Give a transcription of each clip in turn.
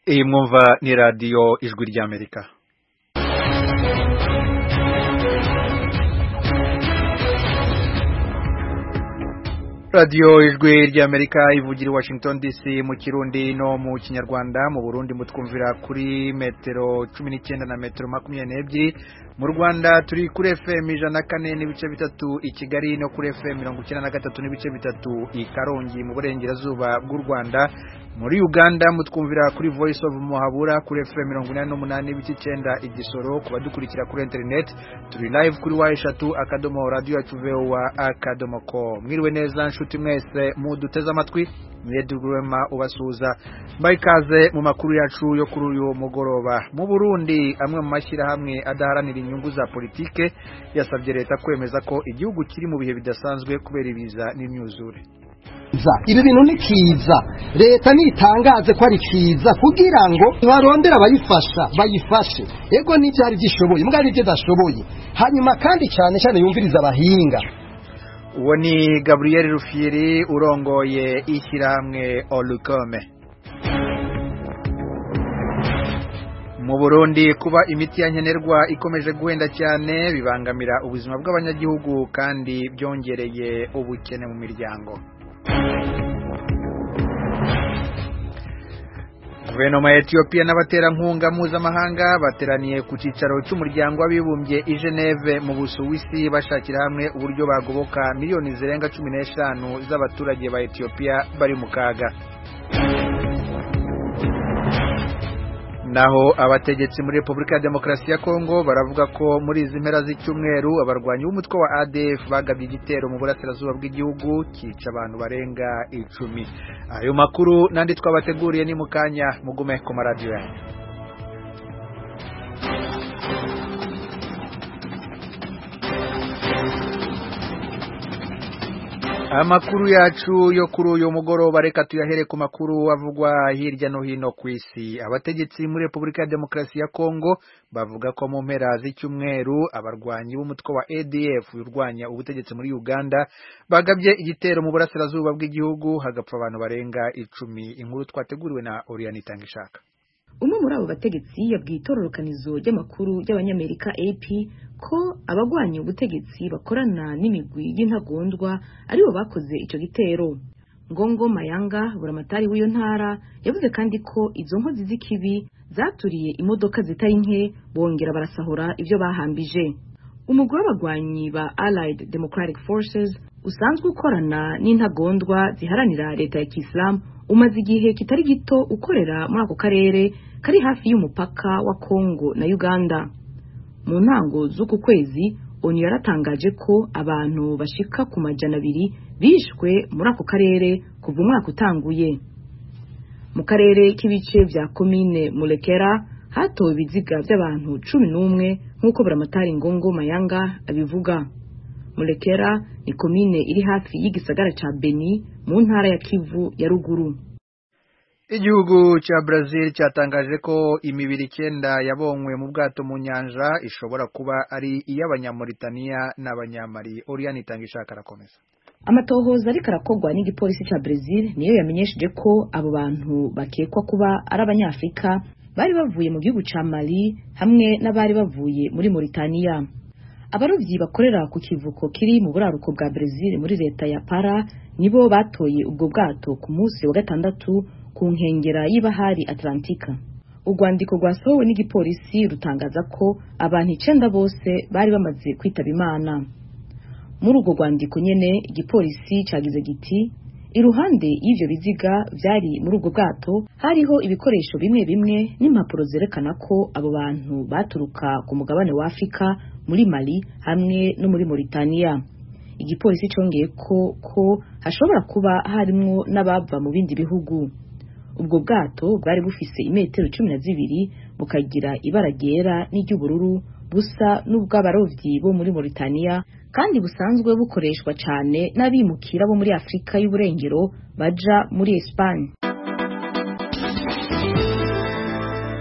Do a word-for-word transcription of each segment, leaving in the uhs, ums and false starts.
Iyi mwumva ni radio Ijwi ry'Amerika. Radio Ijwi ry'Amerika ivugira Washington D C mu Kirundi no mu Kinyarwanda. Mu Burundi mutwumvira kuri metero cumi n'icyenda na metero makumyabiri n'ebyiri. Mu Rwanda turi kuri F M ijana na kane n'ibice bitatu i Kigali no kuri F M mirongo icyenda na gatatu n'ibice bitatu i Karongi mu burengerazuba bw'u Rwanda. Muri Uganda mutwumvira kuri Voice of Muhabura kuri F M mirongo inani n'umunani n'ibice icyenda i Gisoro. Kubadukurikira kuri internet turi live kuri wa eshatu akadomo radio yacu V O A akadomo com. Mwiriwe neza nshuti mwese muduteze amatwi, mwedugurema ubasuza mbayikaze mu makuru yacu yo kuri uyu mugoroba. Mu Burundi amwe mu mashyira hamwe adaharanira inyungu za politike yasabye leta kwemeza ko igihugu kiri mu bihe bidasanzwe kubera ibiza n'imyuzure. Ibi bintu ni kiza, leta nitangaze ko ari kiza kugira ngo barondera bayifasha bayifashe. Ego ni cyari gishoboye mbwa ni cyadashoboye, hanyuma kandi cyane cyane yumviriza abahinga. Uwo ni Gabriel Rufyiri urongoye ishyirahamwe Olukome. Mu Burundi kuba imiti yankenerwa ikomeje guhenda cyane bibangamira ubuzima bw'abanyagihugu kandi byongereye ubukene mu miryango. Guverinoma ya Ethiopia n'abaterankunga mpuzamahanga bateraniye ku cicaro cy'umuryango w'abibumbye i Geneve mu Busuwisi bashakira hamwe uburyo bagoboka miliyoni zirenga cumi n'eshanu z'abaturage ba Ethiopia bari mu kaga. Naho abategetsi muri Republika ya Demokarasi ya Kongo baravuga ko muri izi mpera z'icyumweru abarwanyi b'umutwe wa A D F bagabye igitero mu burasirazuba bw'igihugu kica abantu barenga icumi. Ayo makuru nandi twabateguriye ni mukanya mugume ku radio yanyu. Amakuru yacu yo kuri uyu mugoroba reka tuyahere ku makuru avugwa hirya no hino ku isi. Abategetsi muri Republika ya Demokarasi ya Kongo bavuga ko mu mpera z'icyumweru abarwanyi b'umutwe wa A D F urwanya ubutegetsi muri Uganda bagabye igitero mu burasirazuba bw'igihugu hagapfa abantu barenga icumi. Inkuru twateguriwe na Oriane Itangishaka. Umwe muri abo bategetsi yabwiye itororokanizo ry'amakuru y'abanyamerika A P ko abagwanya ubutegetsi bakorana n'imigwi y'intagondwa aribo bakoze icyo gitero. Ngongo Mayanga buramatari w'iyo ntara yavuze kandi ko izo nkozi z'ikibi zaturiye imodoka zitari nke bongera barasahura ibyo bahambije. Umugwi w'abagwanyi ba Allied Democratic Forces usanzwe ukorana n'intagondwa ziharanira leta ya Kisilamu umaze igihe kitari gito ukorera muri ako karere kari hafi y'umupaka wa Kongo na Uganda. Mu ntango z'uku kwezi ONU yaratangaje ko abantu bashika ku majana abiri bishwe muri ako karere kuva umwaka utanguye. Mu karere k'ibice vya komine Mulekera hatowe ibiziga by'abantu cumi n'umwe nk'uko buramatari Ngongo Mayanga abivuga. Mulekera ni komine iri hafi y'igisagara ca Beni mu ntara ya Kivu ya ruguru. Igihugu cha Brazil cyatangaje ko imibiri icyenda yabonywe mu bwato mu nyanja ishobora kuba ari iy'abanyamauritania n'abanyamali. Oriane Itangishaka arakomeza. Amatohoza ariko arakogwa n'igipolisi cha Brazil niyo yamenyesheje ko abo bantu bakekwa kuba ari abanyafrika bari bavuye mu gihugu ca Mali hamwe n'abari bavuye muri Mauritania. Abarovyi bakorera ku kivuko kiri mu buraruko bwa Brazil muri leta ya Para nibo batoye ubwo bwato ku munsi wa gatandatu ku nkengera y'ibahari Atlantika. Urwandiko rwasohowe n'igipolisi rutangaza ko abantu icenda bose bari bamaze kwitaba Imana. Muri urwo rwandiko nyene igipolisi cagize giti iruhande y'ivyo biziga vyari muri ubwo bwato hariho ibikoresho bimwe bimwe n'impapuro zerekana ko abo bantu baturuka ku mugabane wa Afrika muri Mali hamwe no muri Mauritania. Igipolisi cyongeye ko ko hashobora kuba harimwo n'abava mu bindi bihugu. Ubwo bwato bwari bufise imetero cumi na zibiri bukagira ibara ryera n'iry'ubururu busa n'ubw'abarovyi bo muri Mauritania kandi busanzwe bukoreshwa cyane n'abimukira bo muri Afrika y'uburengero baja muri Espagne.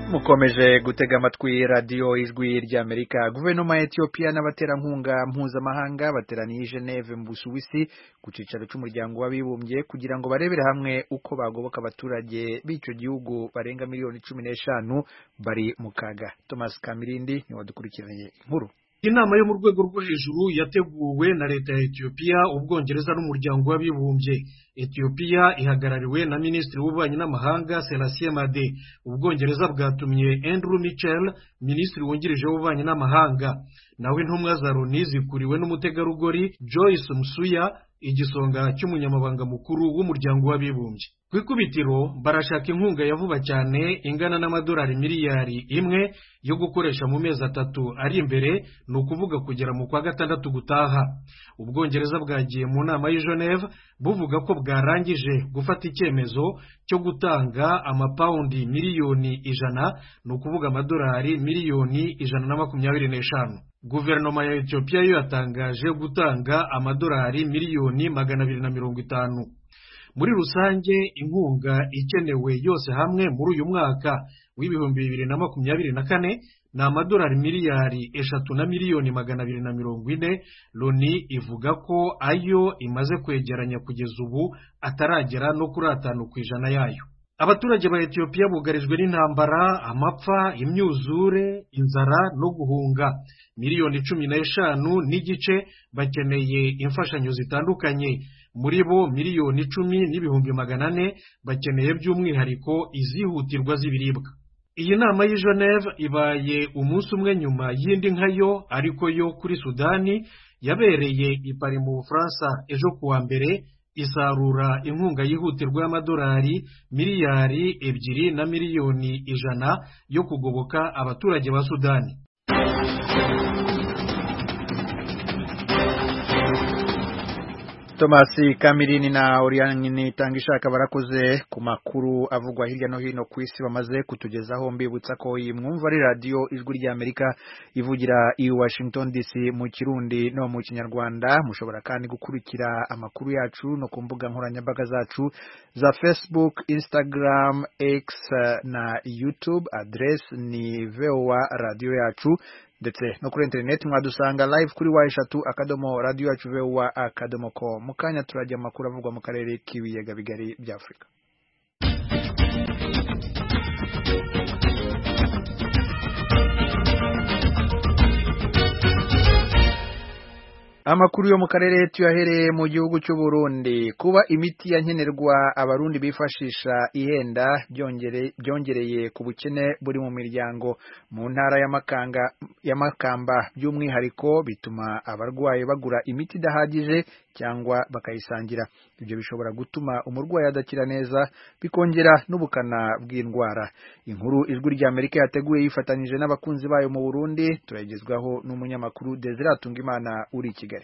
mukomeje gutega amatwi radiyo ijwi ry'Amerika. Guverinoma ya Ethiopia n'abaterankunga mpuzamahanga bateraniye i Geneve mu Busuwisi ku cicaro c'umuryango w'abibumbye kugira ngo barebere hamwe uko bagoboka abaturage b'ico gihugu barenga miliyoni cumi n'eshanu bari mu kaga. Thomas Kamirindi ni wadukurikiranye inkuru. Inama yo mu rwego rwo hejuru yateguwe na leta ya Ethiopia, Ubwongereza n'umuryango w'abibumbye. Ethiopia ihagarariwe na Minisitiri w'Ububanyi n'Amahanga Selassie Made. Ubwongereza bwatumye Andrew Mitchell, Minisitiri wungirije w'Ububanyi n'Amahanga. Nawe intumwa za Loni zikuriwe n'umutegarugori Joyce Msuya, igisonga cy'umunyamabanga mukuru w'umuryango w'abibumbye. Kwikubitiro barashaka inkunga ya vuba cyane ingana n'amadolari miliyari imwe yo gukoresha mu mezi atatu ari imbere, no kuvuga kugera mu kwa gatandatu gutaha. Ubwongereza bwagiye mu nama y'i Geneve buvuga ko bwarangije gufata icyemezo cyo gutanga amapaundi miliyoni ijana, no kuvuga amadolari miliyoni ijana na makumyabiri n'eshanu. Guverinoma ya Ethiopia yo yatangaje gutanga amadolari miliyoni magana abiri na mirongo itanu. Muri rusange inkunga ikenewe yose hamwe muri uyu mwaka w'ibihumbi bibiri na makumyabiri na kane na amadolari miliyari eshatu na miliyoni magana abiri na mirongo ine. Loni ivuga ko ayo imaze kwegeranya kugeza ubu ataragera no kuri atanu ku ijana yayo. Abaturage ba Ethiopia bugarijwe n'intambara, amapfa, imyuzure, inzara no guhunga. Miliyoni cumi n'eshanu n'igice bakeneye imfashanyo zitandukanye. Muri bo miliyoni icumi n'ibihumbi magana ane bakeneye by'umwihariko izihutirwa z'ibiribwa. Iyi nama y'i Geneve ibaye umunsi umwe nyuma y'indi nkayo, ariko yo kuri Sudani yabereye i Paris mu Bufaransa ejo kuwa mbere, isarura inkunga yihutirwa y'amadolari miliyari ebyiri na miliyoni ijana yo kugoboka abaturage ba Sudani. Thomas Kamirini na Oriane Tangishaka barakoze ku makuru avugwa hirya no hino ku isi bamaze kutugezaho. Mbibutsa ko iyi mwumva ari radio ijwi ry'Amerika ivugira i Washington D C mu Kirundi no mu Kinyarwanda. Mushobora kandi gukurikira amakuru yacu no ku mbuga nkoranyambaga zacu za Facebook, Instagram, X na YouTube. Address ni V O A radio yacu, ndetse no kuri internet mwadusanga live kuri wa eshatu akadomo radio yacu V O A akadomo com. Mukanya turajya amakuru avugwa mu karere k'ibiyaga bigari bya Afrika. Amakuru yo mu karere tuyahereye mu gihugu cy'u Burundi. Kuba imiti yankenerwa abarundi bifashisha ihenda byongere byongereye ku bukene buri mu miryango mu ntara y'amakanga y'amakamba by'umwihariko, bituma abarwaye bagura imiti idahagije cyangwa bakayisangira. Ibyo bishobora gutuma umurwayi adakira neza, bikongera n'ubukana bw'indwara. Inkuru ijwi ry'Amerika yateguye yifatanyije n'abakunzi bayo mu Burundi turagezwaho n'umunyamakuru Desire Tungimana uri i Kigali.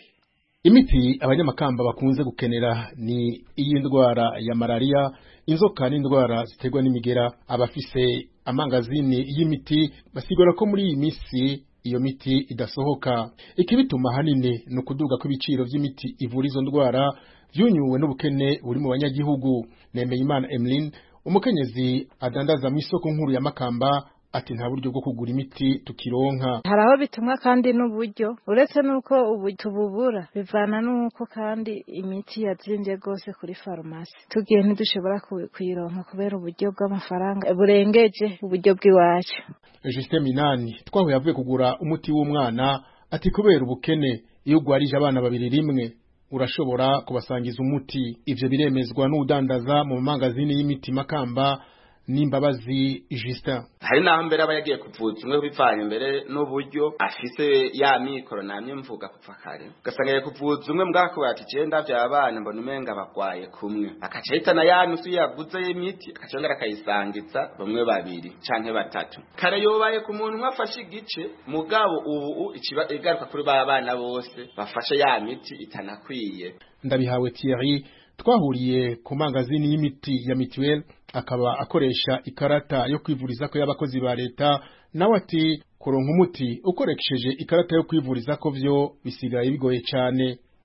Imiti abanyamakamba bakunze gukenera ni iy'indwara ya malaria, inzoka n'indwara ziterwa n'imigera. Abafise amangazini y'imiti basigura ko muri iyi misi iyo miti idasohoka. Ikibituma hanini no kuduga kw'ibiciro by'imiti ivura izo ndwara vyunyuwe n'ubukene buri mu banyagihugu. Nemeyimana Emeline, umukenyezi adandaza mu isoko nkuru ya Makamba, ati nta buryo bwo kugura imiti tukironka. Haraho bitumwa kandi n'uburyo, uretse nuko ubu tububura bivana nuko kandi imiti yazimvye gose kuri farumasi. Tugiye ntidushobora kuyironka kubera uburyo bw'amafaranga burengeje uburyo bw'iwacu. Justin Minani twaho yavuye kugura umuti w'umwana, ati kubera ubukene iyo ugwarije abana babiri rimwe urashobora kubasangiza umuti. Ivyo biremezwa n'udandaza mu magazini y'imiti Makamba Nimbabazi Justin. Hari naho mbere aba yagiye kuvuza umwe bivanye mbere n'uburyo afise ya mikoro namye mvuga kupfa kare, ugasanga yagiye kuvuza umwe mbwako ati je ndavya abana mbona umenga bagwaye kumwe, akacahitana ya nusu yaguze y'imiti akacongera akayisangiza bamwe babiri canke batatu. Kare yobaye ku muntu mwafashe igice, mugabo ubu ikiba igaruka kuri ba bana bose bafashe ya miti itanakwiye. Ndabihawe Thierry twahuriye ku magazini y'imiti ya Mituel, akaba akoresha ikarata yo kwivuriza ko y'abakozi ba leta. Nawe ati kuronka umuti ukoresheje ikarata yo kwivuriza ko vyo bisigaye bigoye cyane.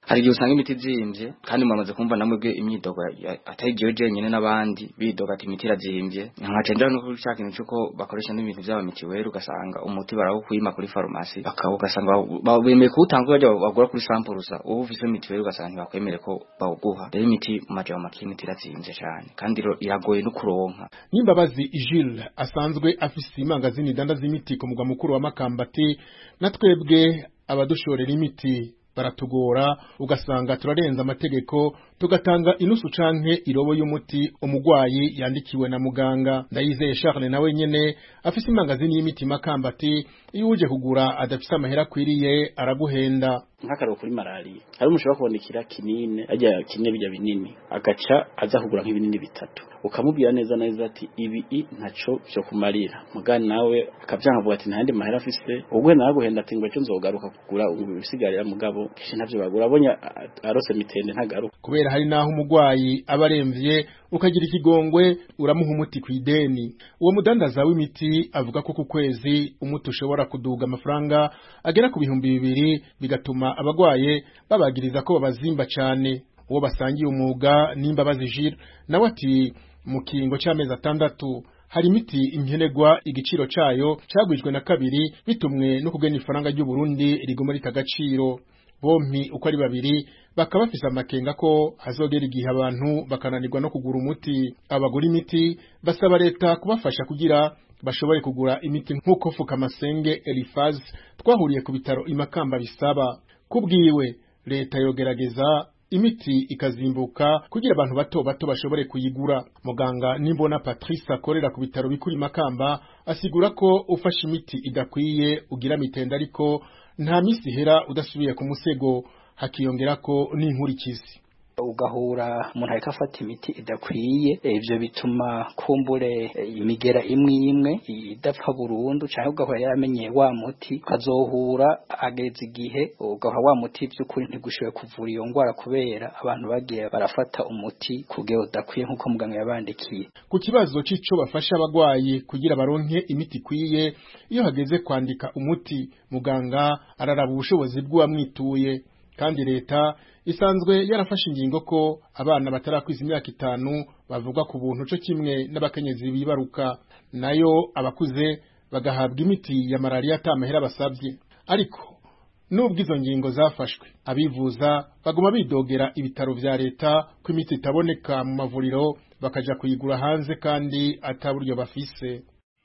hari igihe usanga imiti zimvye kandi mwamaze kumva namwe imyidogo atari giyo jenyene n'abandi bidoga ati imiti irazimvye nkacenja no kushaka ikintu cyuko bakoresha n'ibintu by'aba mitiweri ugasanga umuti barawukwima kuri farumasi bakawo ugasanga bemeye kuwutanga bajya bagura kuri sampurusa ubu ufise mitiweri ugasanga ntibakwemere ko bawuguha rero imiti maje mu makimiti irazimvye cyane kandi iragoye no kuronka. Nimbabazi Jules asanzwe afise imangazini dandaza imiti ku mugwa mukuru wa Makamba ati natwebwe abadushorera imiti baratugora ugasanga turarenza amategeko tugatanga inusu canke irobo y'umuti umugwayi yandikiwe na muganga. Ndayizeye Charles nawe nyene afise imangazini y'imiti Makamba ati iyo uje kugura adafise amahera kwiriye araguhenda. Nk'akaro kuri malaria hari umushobora kubonekira kinini ajya kinini bijya binini agaca aza kugura nk'ibinini bitatu ukamubwira neza neza ati ibi ntaco byo kumarira mugani nawe akavyankavuga ati ntandi mahera afise ubwo naguhenda ati ngo cyo nzogaruka kugura ubisigarira mugabo kishi ntavyo bagura abonya arose mitende ntagaruka kubera hari naho umugwayi abaremvye ukagira ikigongwe uramuha umuti kwideni. Uwo mudandaza w'imiti avuga ko ku kwezi umuti ushobora kuduga amafaranga agera ku bihumbi bibiri bigatuma abagwaye babagiriza ko babazimba cyane. Uwo basangiye umwuga Nimbabazi Jules nawe ati mu kingo cy'amezi atandatu hari imiti inkenegwa igiciro cayo cagwijwe na kabiri bitumwe no kugena ifaranga ry'u Burundi rigoma ritagaciro. Bompi uko ari babiri bakaba bafise amakenga ko hazogera igihe abantu bakananirwa no kugura umuti. Abagura imiti basaba leta kubafasha kugira bashobore kugura imiti nk'uko Fukamasenge Elifaz twahuriye ku bitaro imakamba bisaba. Kubwiwe leta yogerageza imiti ikazimbuka kugira abantu bato bato bashobore kuyigura. Muganga Nimbona Patrice akorera ku bitaro bikuri Makamba asigura ko ufashe imiti idakwiye ugira mitenda ariko nta misi hera udasubiye ku musego hakiyongera ko n'inkurikizi. Ugahura umuntu ariko afata imiti idakwiye ivyo bituma kumbure imigera imwe imwe idapfa burundu cyangwa ugahora yaramenye wa muti kazohura ageze igihe ugahora wa muti by'ukuri ntigushoboye kuvura iyo ngwara kubera abantu bagiye barafata umuti kugero udakwiye nkuko muganga yabandikiye. Ku kibazo c'ico bafasha abagwayi kugira baronke imiti ikwiye iyo hageze kwandika umuti muganga araraba ubushobozi bw'uwamwituye kandi leta isanzwe yarafashe ingingo ko abana batarakwiza imyaka itanu bavuga ku buntu cyo kimwe n'abakenyezi bibaruka nayo abakuze bagahabwa imiti ya malaria atamahera basabye. Ariko nubwo izo ngingo zafashwe abivuza baguma bidogera ibitaro vya leta ko imiti itaboneka mu mavuriro bakaja kuyigura hanze kandi ataburyo bafise.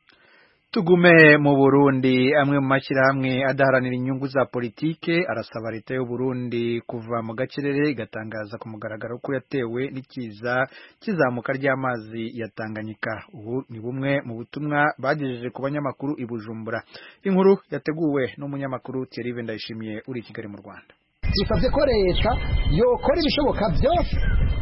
Tugume mu Burundi amwe mu mashyirahamwe adaharanira inyungu za politike arasaba leta y'u Burundi kuva mu gacerere igatangaza ku mugaragaro ko yatewe n'ikiza kizamuka ry'amazi ya Tanganyika. Ubu ni bumwe mu butumwa bagejeje ku banyamakuru i Bujumbura. Inkuru yateguwe n'umunyamakuru Thierry Ndayishimiye uri i Kigali mu Rwanda. Bisabye ko leta yokora ibishoboka byose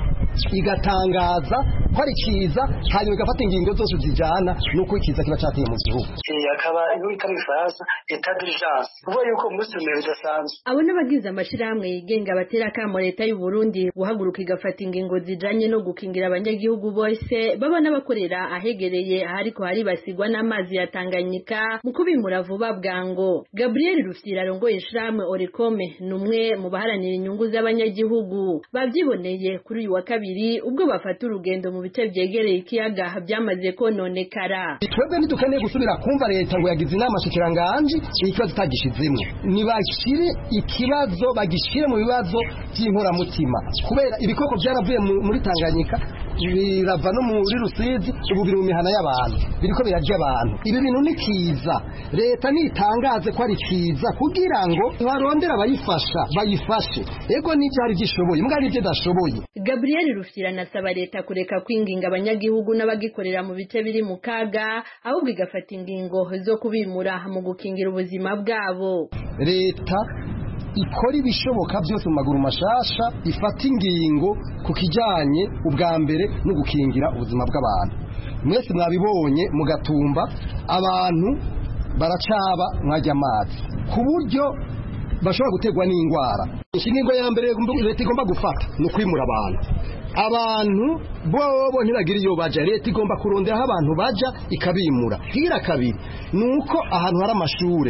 igatangaza ko ari kiza hanyuma igafata ingingo zose zijana nuko ikiza kiba cyateye mu gihugu. Yakaba inkuru ikaba ifaransa etat d'urgence kuko yuko umunsi umwe bidasanzwe. Abo n'abagize amashirahamwe yigenga batera kamo leta y'u Burundi guhaguruka igafata ingingo zijanye no gukingira abanyagihugu bose baba n'abakorera ahegereye ahariko hari basigwa n'amazi ya Tanganyika mu kubimura vuba bwango. Gabriel Rufyira arongoye ishirahamwe Oricome numwe mu baharanira inyungu z'abanyagihugu bavyiboneye kuri uyu wa kabiri ubwo bafata urugendo mu bice byegereye ikiyaga byamaze kononekara. Twebwe ntidukeneye gusubira kumva leta ngo yagize inama shikiranganje ikibazo itagishizemwe, nibashire ikibazo bagishire mu bibazo by'inkoramutima kubera ibikoko byaravuye muri Tanganyika birava no muri Rusizi ubu biri mu mihana y'abantu biriko birarya abantu. Ibi bintu ni kiza, leta nitangaze ko ari kiza kugira ngo barondera bayifasha bayifashe ego n'ibyari gishoboye mbwa n'ibyo dashoboye. Gabriel Rufyira nasaba leta kureka kwinginga abanyagihugu n'abagikorera mu bice biri mu kaga ahubwo igafata ingingo zo kubimura mu gukingira ubuzima bwabo. Leta ikora ibishoboka byose mu maguru mashasha ifata ingingo ku kijanye ubwa mbere no gukingira ubuzima bw'abantu. Mwese mwabibonye mu Gatumba abantu baracaba mwajya amazi ku buryo bashobora gutegwa n'indwara. Ingingo ya mbere leta igomba gufata no kwimura abantu. Abantu bobo ntibagira iyo baja, leta igomba kurondera aho abantu baja ikabimura. Hira kabiri nuko ahantu hari amashure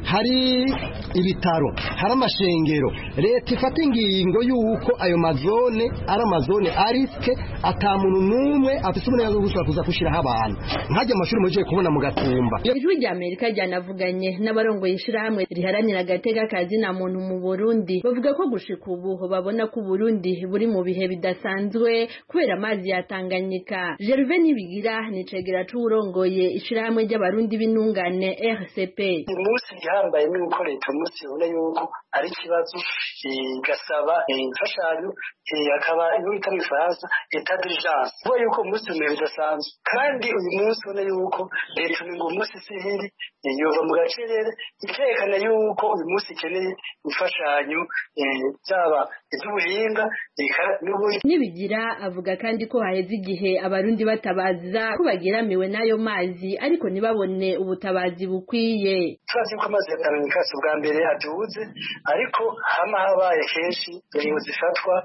hari ibitaro hari amashengero leta ifata ingingo y'uko ayo mazone ari amazone ariske atamuntu numwe afise umunezero wo gushobora kuza gushiraho abantu nkajya amashuri muje kubona mu Gatumba. Ijwi rya Amerika ryanavuganye n'abarongoye ishirahamwe riharanira agateka kazi na muntu mu Burundi bavuga ko gushika ubu babona ko Burundi buri mu bihe bidasanzwe kubera amazi yatanganyika. Gervais Nibigira ni cegera c'urongoye ishirahamwe ry'abarundi b'intungane R C P. Umunsi gihambaye n'uko leta umunsi ubona yuko ari ikibazo gasaba imfashanyo akaba ibita mu Faransa état d'urgence. Kuba yuko umunsi umwe bidasanzwe kandi uyu munsi ubona yuko leta ngo umunsi sihiri yova mu gacerere ikerekana yuko uyu munsi ikeneye imfashanyo byaba iby'ubuhinga Nibigira avuga kandi ko haheze igihe abarundi batabaza ko bageramiwe n'ayo mazi ariko ntibabone ubutabazi bukwiye. Turazi ko amazi yatanganyika bwa mbere aduze ariko hama habaye kenshi ingingo zifatwa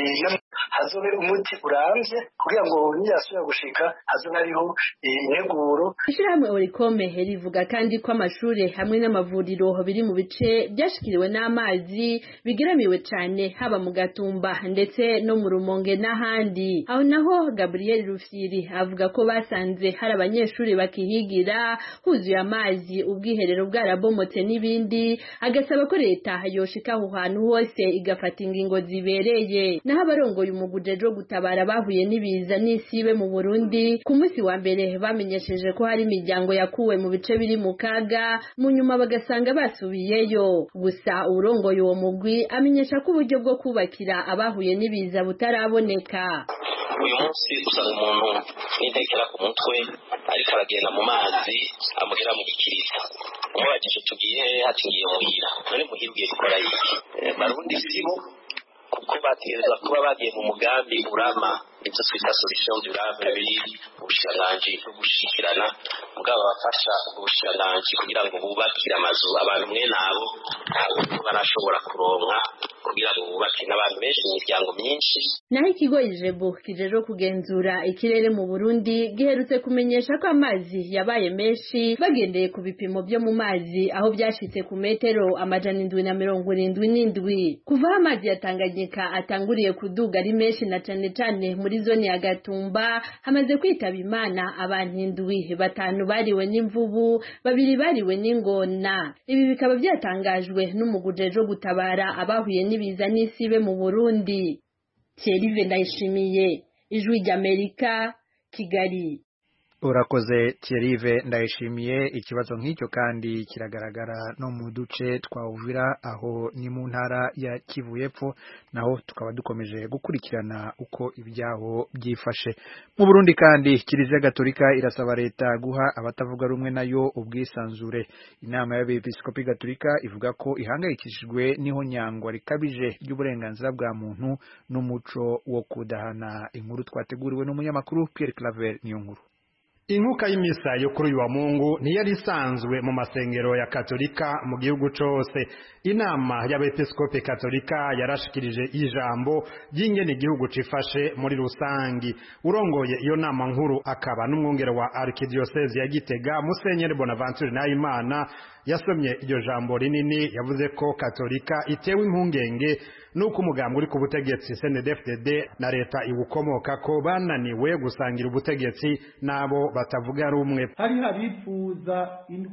hazobe umuti urambye kugira ngo niyasubira gushika hazobe ariho integuro. Ishirahamwe Orikome rivuga kandi ko amashuri hamwe n'amavuriro biri mu bice byashikiriwe n'amazi bigeramiwe cyane haba mu Gatumba ndetse no mu Rumonge n'ahandi. Aho naho Gabriel Rufyiri avuga ko basanze hari abanyeshuri bakihigira huzuye amazi ubwiherero bwarabomotse n'ibindi agasaba ko leta yoshika aho hantu hose igafata ingingo zibereye. Naho abarongoye umugujeje wo gutabara bahuye n'ibiza n'isibe mu Burundi ku munsi wa mbere bamenyesheje ko hari imiryango yakuwe mu bice biri mu kaga mu nyuma bagasanga basubiyeyo. Gusa urongoye uwo mugwi amenyesha ko uburyo bwo kubakira abahuye n'ibiza butaraboneka. Uyu munsi usanga umuntu n'intekera ku mutwe ariko aragenda mu mazi amuhera mu gikiriza umubajije tugiye hatingiye muhira none muhibwiye gukora iki barundi sibo kuko bategerezwa kuba bagiye mu mugambi urama ibyo twita solution durable biri ubushikiranganji no gushikirana mugabo bafasha ubushikiranganji kugira ngo bubakire amazu abantu mwe nabo ntabwo barashobora kuronka kugira ngo bubake n'abantu benshi mu miryango myinshi. Naho ikigo Ijebu kijeje kugenzura ikirere mu Burundi giherutse kumenyesha ko amazi yabaye menshi bagendeye ku bipimo byo mu mazi aho byashitse ku metero amajana indwi na mirongo irindwi n'indwi. Kuva amazi yatanganyika atanguriye kuduga ari menshi na cane cane muri zone ya Gatumba hamaze kwitaba Imana abantu indwi, batanu bariwe n'imvubu, babiri bariwe n'ingona. Ibi bikaba byatangajwe n'umugujeje wo gutabara abahuye n'ibiza n'isibe mu Burundi. Thierry Ndayishimiye, Ijwi ry'Amerika, Kigali. Urakoze Thierry Ndayishimiye. Ikibazo nk'icyo kandi kiragaragara no mu duce twa Uvira aho ni mu ntara ya Kivu y'Epfo, naho tukaba dukomeje gukurikirana uko ibyaho byifashe. Mu Burundi kandi Kiliziya Gatolika irasaba leta guha abatavuga rumwe nayo ubwisanzure. Inama y'Abepiskopi Gatolika ivuga ko ihangayikishijwe n'ihonyangwa rikabije ry'uburenganzira bwa muntu n'umuco wo kudahana. Inkuru twateguriwe n'umunyamakuru Pierre Claver Niyonkuru. Inkuka y'imisa yo kuri uyu wa Mungu ntiyari isanzwe mu masengero ya Katolika mu gihugu cose. Inama y'Abepiskopi Katolika yarashikirije ijambo ry'ingene igihugu cifashe muri rusangi. Urongoye iyo nama nkuru akaba n'umwungere wa Arkidiocese ya Gitega Musenyeri Bonaventure Nahimana yasomye iryo jambo rinini yavuze ko Katolika itewe impungenge nuko umugambi uri ku butegetsi C N D F D D na leta ibukomoka ko bananiwe gusangira ubutegetsi nabo batavuga rumwe. Hari habifuza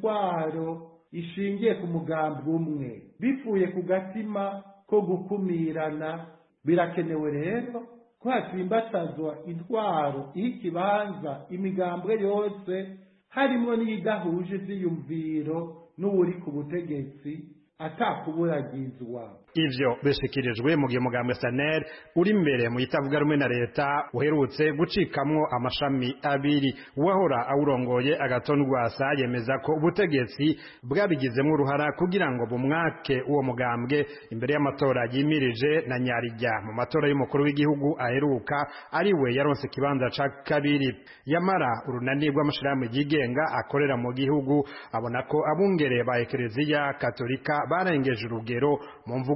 intwaro ishingiye ku mugambi umwe bifuye ku gatima ko gukumirana. Birakenewe rero ko hatsimbatazwa intwaro ikibanza imigambwe yose harimo n'idahuje ivyiyumviro n'uri ku butegetsi atakuburagizwa. Ivyo bishikirijwe mu gihe umugambi S N L uri imbere mu itavuga rumwe na leta uherutse gucikamwo amashami abiri. Uwahora awurongoye Agathon Rwasa yemeza ko ubutegetsi bwabigizemo uruhara kugira ngo bumwake uwo mugambwe imbere y'amatora yimirije na Nyarijya mu matora y'umukuru w'igihugu aheruka ariwe yaronse ikibanza ca kabiri. Yamara urunani rw'amashirahamwe yigenga akorera mu gihugu abona ko abungere ba Eklezia Katolika barengeje urugero mu mvugo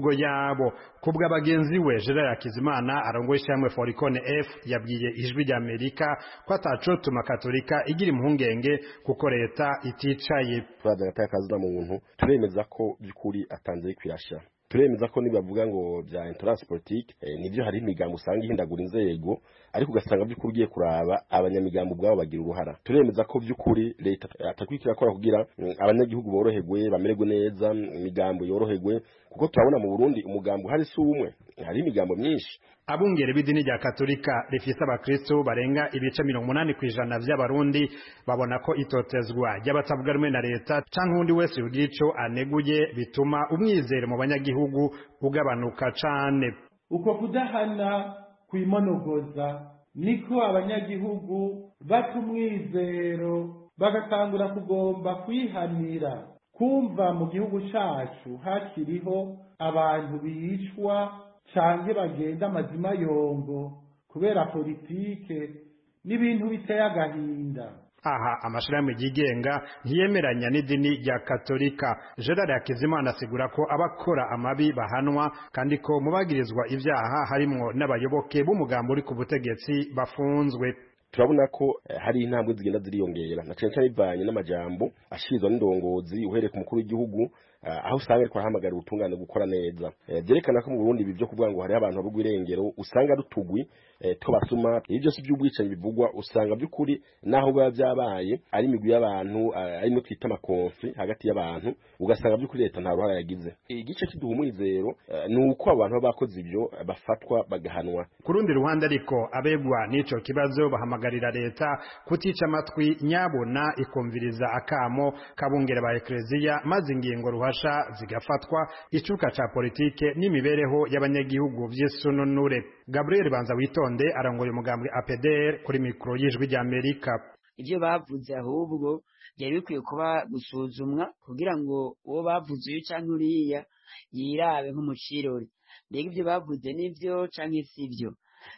mvugo yabo. Kubwa bagenzi we Gerard Hakizimana arongoye ishyamwe Foricone F yabwiye ijwi rya Amerika ko atacotuma Katolika igira impungenge kuko leta iticaye. Twaza gatakaza mu muntu turemeza ko byukuri atanze kwirasha. Turemeza ko nibavuga ngo bya intolerance politique eh, nivyo hari imigambo usanga ihindagura inzego ariko ugasanga by'ukugiye kuraba abanyamigambo bwabo bagira uruhara. Turemeza ko by'ukuri leta atakwikira akora kugira mm, abanyagihugu boroherwe bamererwe neza, imigambo yoroherwe kuko turabona mu Burundi umugambo hari si umwe, hari imigambo myinshi. Abungere b'idini rya Katolika rifise abakristo barenga ibice mirongo umunani kw'ijana vy'abarundi babona ko itotezwa ry'abatavuga rumwe na leta canke undi wese yugira ico aneguye bituma umwizero mu banyagihugu ugabanuka cane. Uko kudahana kwimonogoza niko abanyagihugu bata umwizero bagatangura kugomba kwihanira. Kumva mu gihugu cacu hakiriho abantu bishwa canke bagenda amazima yongo kubera politike n'ibintu biteye agahinda. Aha amashirahamwe yigenga ntiyemeranya n'idini rya Katolika. Gerard Hakizimana asigura ko abakora amabi bahanwa kandi ko mubagirizwa ivyaha harimwo n'abayoboke b'umugambo uri ku butegetsi bafunzwe. Turabona ko eh, hari intambwe zigenda ziriyongera na cyane cyane bivanye n'amajambo ashizwa n'indongozi uhereye ku mukuru w'igihugu uh, aho usanga ariko ahamagara ubutungane gukora neza. Byerekana eh, ko mu Burundi bivyo kuvuga ngo hari abantu b'ugwirengero usanga rutugwi eh, to basuma ibyo si by'ubwicanyi bivugwa usanga by'ukuri naho baba byabaye ari imigwi y'abantu uh, ari no twita amakonfli hagati y'abantu ugasanga by'ukuri leta nta ruhara yagize. Igice kiduha umwizero uh, nuko abantu bakoze ibyo uh, bafatwa bagahanwa. Ku rundi ruhande ariko abegwa n'ico kibazo bahamagarira leta kutica amatwi nyabona ikumviriza akamo kabungere ba ekleziya maze ingingo ruhasha zigafatwa icuka ca politike n'imibereho y'abanyagihugu vy'isononure. Gabriel Banza witonde arangoye umugambwe A P D R kuri mikro y'ijwi rya Amerika. Ivyo bavuze ahubwo byari bikwiye kuba gusuzumwa kugira ngo uwo bavuze uyu canke uriya yirabe nk'umucirori. Mbega ivyo bavuze nivyo canke sivyo?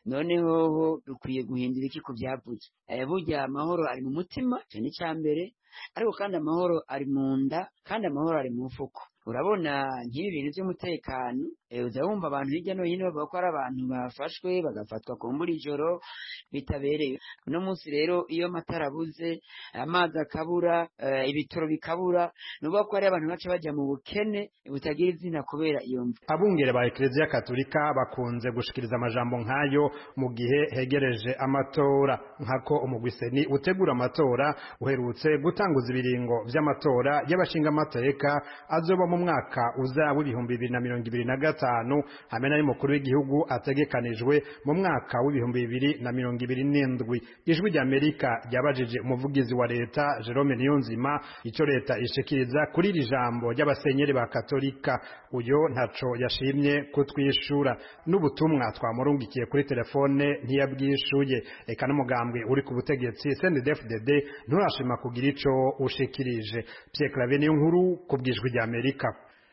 Noneho dukwiye guhindura iki ku byavuze. Eh burya amahoro ari mu mutima cyane cyambere ariko kandi amahoro ari mu nda kandi amahoro ari mu mfuko. Urabona nk'ibi bintu by'umutekano eh uzabumva abantu hirya no hino bavuga ko ari abantu bafashwe bagafatwa ku mbura ijoro bitabereye. No munsi rero iyo matara abuze amazi akabura uh, ibitoro bikabura nuvuga ko ari abantu bace bajya mu bukene butagira izina kubera iyo mvu. Abungere ba Ekleziya Katolika bakunze gushikiriza amajambo nkayo mu gihe hegereje amatora nkako umugwiseni utegura amatora uherutse gutanguza ibiringo vy'amatora y'abashinga amateka azoba mu mwaka uza w'ibihumbi bibiri na mirongo ibiri na gatanu hamwe n'ari mukuru w'igihugu ategekanijwe mu mwaka w'ibihumbi bibiri na mirongo ibiri n'indwi. Ijwi rya Amerika ryabajije umuvugizi wa leta Jerome Niyonzima ico leta ishikiriza kuri iri jambo ry'abasenyeri ba Katolika. Uyo ntaco yashimye kutwishura n'ubutumwa twamurungikiye kuri telefone ntiyabwishuye. Eka n'umugambwe uri ku butegetsi C N D D F D D nturashima kugira ico ushikirije. Pierre Claver niyo nkuru kubwijwi rya Amerika.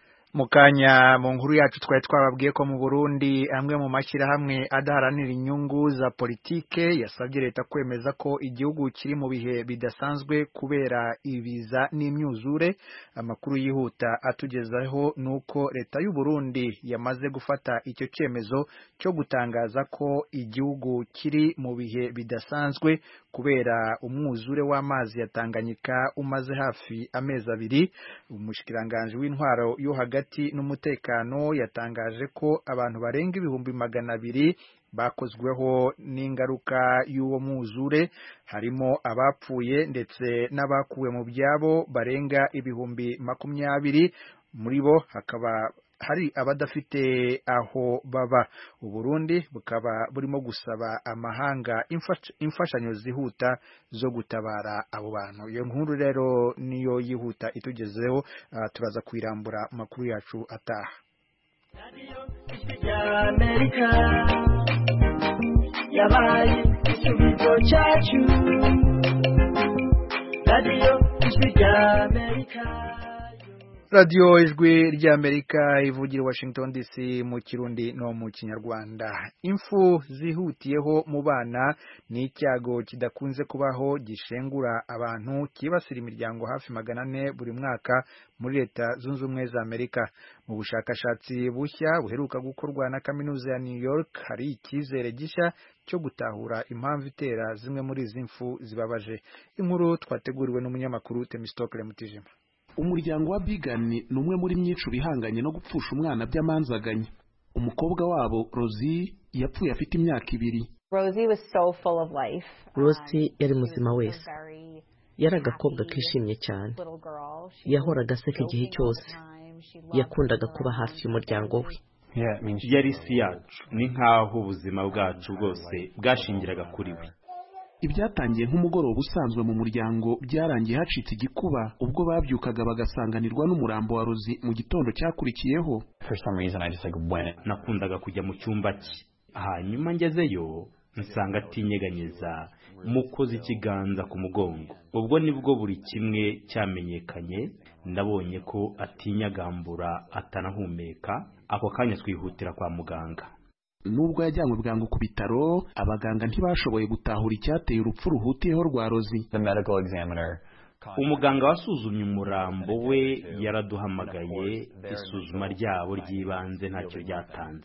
Mukanya mu nkuru yacu twari twababwiye ko mu Burundi amwe mu mashyirahamwe adaharanira inyungu za politike yasabye leta kwemeza ko igihugu kiri mu bihe bidasanzwe kubera ibiza n'imyuzure. Amakuru yihuta atugezaho nuko leta y'u Burundi yamaze gufata icyo cyemezo cyo gutangaza ko igihugu kiri mu bihe bidasanzwe kubera umwuzure w'amazi ya Tanganyika umaze hafi amezi abiri. Umushikiranganje w'intwaro yo hagati n'umutekano yatangaje ko abantu barenga ibihumbi magana abiri bakozweho n'ingaruka y'uwo mwuzure, harimo abapfuye ndetse n'abakuwe mu byabo barenga ibihumbi makumyabiri, muri bo hakaba hari abadafite aho baba. U Burundi bukaba burimo gusaba amahanga imfashanyo zihuta zo gutabara abo bantu. Iyo nkuru rero niyo yihuta itugezeho, uh, turaza kwirambura makuru yacu ataha. Amerika yabaye ikibizo cyacu, radio Amerika. Radio ijwi ry'Amerika ivugira Washington D C mu Kirundi no mu Kinyarwanda. Imfu zihutiyeho mu bana ni icyago kidakunze kubaho gishengura abantu kibasira imiryango hafi magana ane buri mwaka muri Leta Zunze Ubumwe za Amerika. Mu bushakashatsi bushya buheruka gukorwa na kaminuza ya New York hari ikizere gishya cyo gutahura impamvu itera zimwe muri izi mfu zibabaje. Inkuru twateguriwe n'umunyamakuru Temistokle Mutijima. Umuryango wa Bigan ni umwe muri myinshi bihanganye no gupfusha umwana by'amanzaganya. Umukobwa wabo Rosie yapfuye afite imyaka ibiri. Rosie was so full of life. Rosie yari muzima wese. Yari agakobwa kishimye cyane. Yahoraga aseka igihe cyose. Yakundaga kuba hafi y'umuryango we. Yari isi yacu, ni nkaho ubuzima bwacu bwose bwashingiraga kuri we. Ibyatangiye nk'umugoroba usanzwe mu muryango byarangiye hacitse igikuba ubwo babyukaga bagasanganirwa n'umurambo wa Rosie mu gitondo cyakurikiyeho. Nakundaga kujya mu cyumba cye, hanyuma ngezeyo nsanga atinyeganyeza, mukoze ikiganza ku mugongo. Ubwo nibwo buri kimwe cyamenyekanye, ndabonye ko atinyagambura atanahumeka. Ako kanya twihutira kwa muganga. Nubwo yajyanywe bwangu ku bitaro, abaganga ntibashoboye gutahura icyateye urupfu ruhutiyeho rwa Rosie. Umuganga wasuzumye umurambo we yaraduhamagaye, isuzuma ryabo ry'ibanze ntacyo ryatanze.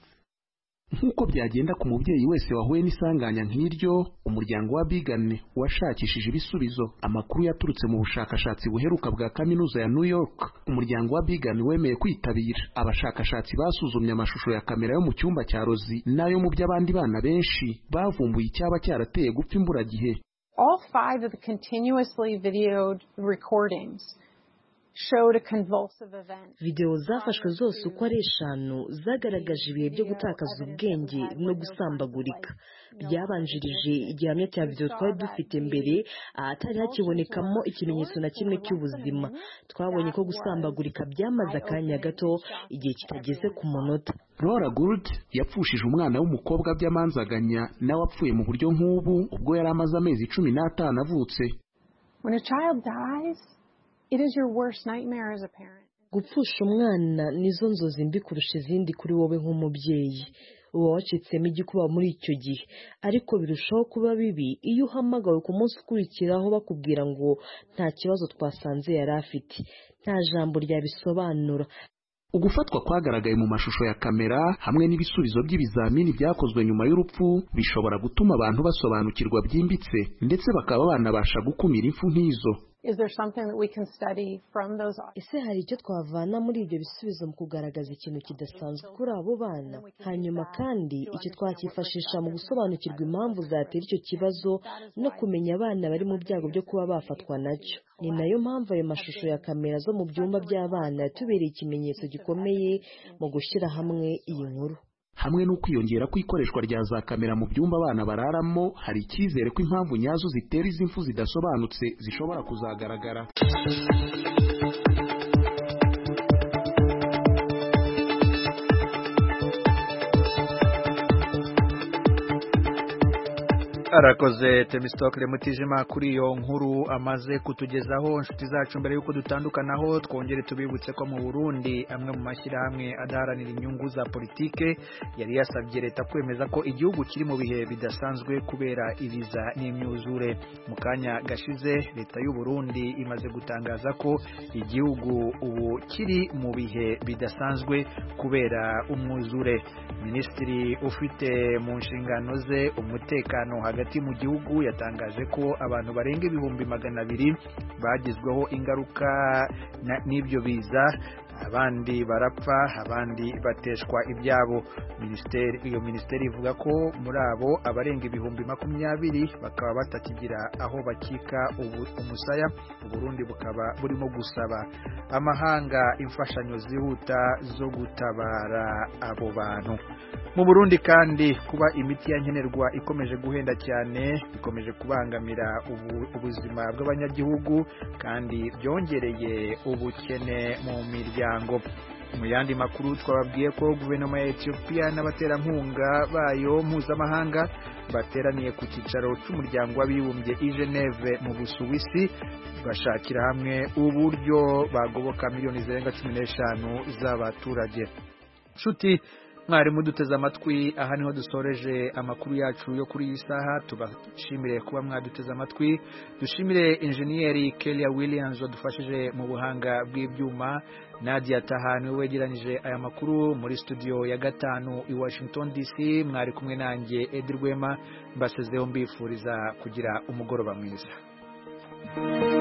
Nk'uko byagenda ku mubyeyi wese wahuye n'isanganya nk'iryo, umuryango wa Bigan washakishije ibisubizo. Amakuru yaturutse mu bushakashatsi buheruka bwa kaminuza ya New York. Umuryango wa Bigan wemeye kwitabira. Abashakashatsi basuzumye amashusho ya kamera yo mu cyumba cya Rosie nayo mu by'abandi bana benshi bavumbuye icyaba cyarateye gupfa imburagihe. All five of the continuously videoed recordings showed a convulsive event. Video zafashwe zose uko ari eshanu zagaragaje ibihe byo gutakaza ubwenge no gusambagurika. Byabanjirije igihamya cya video twari dufite mbere, ahatari hakibonekamo ikimenyetso na kimwe cy'ubuzima. Twabonye ko gusambagurika byamaze akanya gato igihe kitageze ku munota. Laura Gould yapfushije umwana w'umukobwa by'amanzaganya nawe apfuye mu buryo nk'ubu ubwo yari amaze amezi cumi n'atanu avutse. When a child dies, it is your worst nightmare as a parent. Gupfusha umwana nizo nzozi mbi kurusha izindi kuri wowe nk'umubyeyi. Uba wacitsemo igikuba muri icyo gihe, ariko birushaho kuba bibi iyo uhamagawe ku munsi ukurikiraho bakubwira ngo nta kibazo twasanze yari afite. Nta jambo ryabisobanura. Ugufatwa kwagaragaye mu mashusho ya kamera hamwe n'ibisubizo by'ibizamini byakozwe nyuma y'urupfu bishobora gutuma abantu basobanukirwa byimbitse ndetse bakaba banabasha gukumira impfu nk'izo. Is there something that we can study from those? Ese hari icyo twavana muri ibyo bisubizo mu kugaragaza ikintu kidasanzwe kuri abo bana? Hanyuma kandi icyo twakifashisha mu gusobanukirwa impamvu zatera icyo kibazo no kumenya abana bari mu byago byo kuba bafatwa nacyo. Ni nayo mpamvu ayo mashusho ya kamera zo mu byumba by'abana yatubereye ikimenyetso gikomeye mu gushyira hamwe iyi nkuru. Hamwe no kwiyongera kw'ikoreshwa rya za kamera mu byumba abana bararamo, hari icyizere ko impamvu nyazo zitera izi mfu zidasobanutse zishobora kuzagaragara. Arakoze Temistokle Mutijima kuri iyo nkuru amaze kutugezaho. Inshuti zacu, mbere yuko dutandukanaho twongere tubibutse ko mu Burundi amwe mu mashyirahamwe adaharanira inyungu za politike yari yasabye leta kwemeza ko igihugu kiri mu bihe bidasanzwe kubera ibiza n'imyuzure. Mu kanya gashize leta y'u Burundi imaze gutangaza ko igihugu ubu kiri mu bihe bidasanzwe kubera umwuzure. Minisitiri ufite mu nshingano ze umutekano hagati mu gihugu yatangaje ko abantu barenga ibihumbi magana abiri bagizweho ingaruka n'ibyo biza, abandi barapfa, abandi bateshwa ibyabo. Minisiteri iyo minisiteri ivuga ko muri abo abarenga ibihumbi makumyabiri bakaba batakigira aho bakika umusaya. Uburundi bukaba burimo gusaba amahanga imfashanyo zihuta zo gutabara abo bantu. Mu Burundi kandi kuba imiti ya nkenerwa ikomeje guhenda cyane bikomeje kubangamira ubuzima bw'abanyagihugu kandi byongereye ubukene mu miryango. Mu yandi makuru twababwiye ko guverinoma ya Ethiopia n'abaterankunga bayo mpuzamahanga bateraniye ku cyicaro cy'umuryango w'abibumbye i Geneve mu Busuwisi bashakira hamwe uburyo bagoboka miliyoni zirenga cumi n'eshanu z'abaturage. Nshuti mwari muduteze amatwi, aha niho dusoreje amakuru yacu yo kuri iyi saha. Tubashimire kuba mwaduteze amatwi, dushimire engineer Kelia Williams wadufashije mu buhanga bw'ibyuma. Nadia Tahani wegeranyije aya makuru muri studio ya gatanu i Washington D C. Mwari kumwe nanjye Edi Rwema, mbasezeho mbifuriza kugira umugoroba mwiza.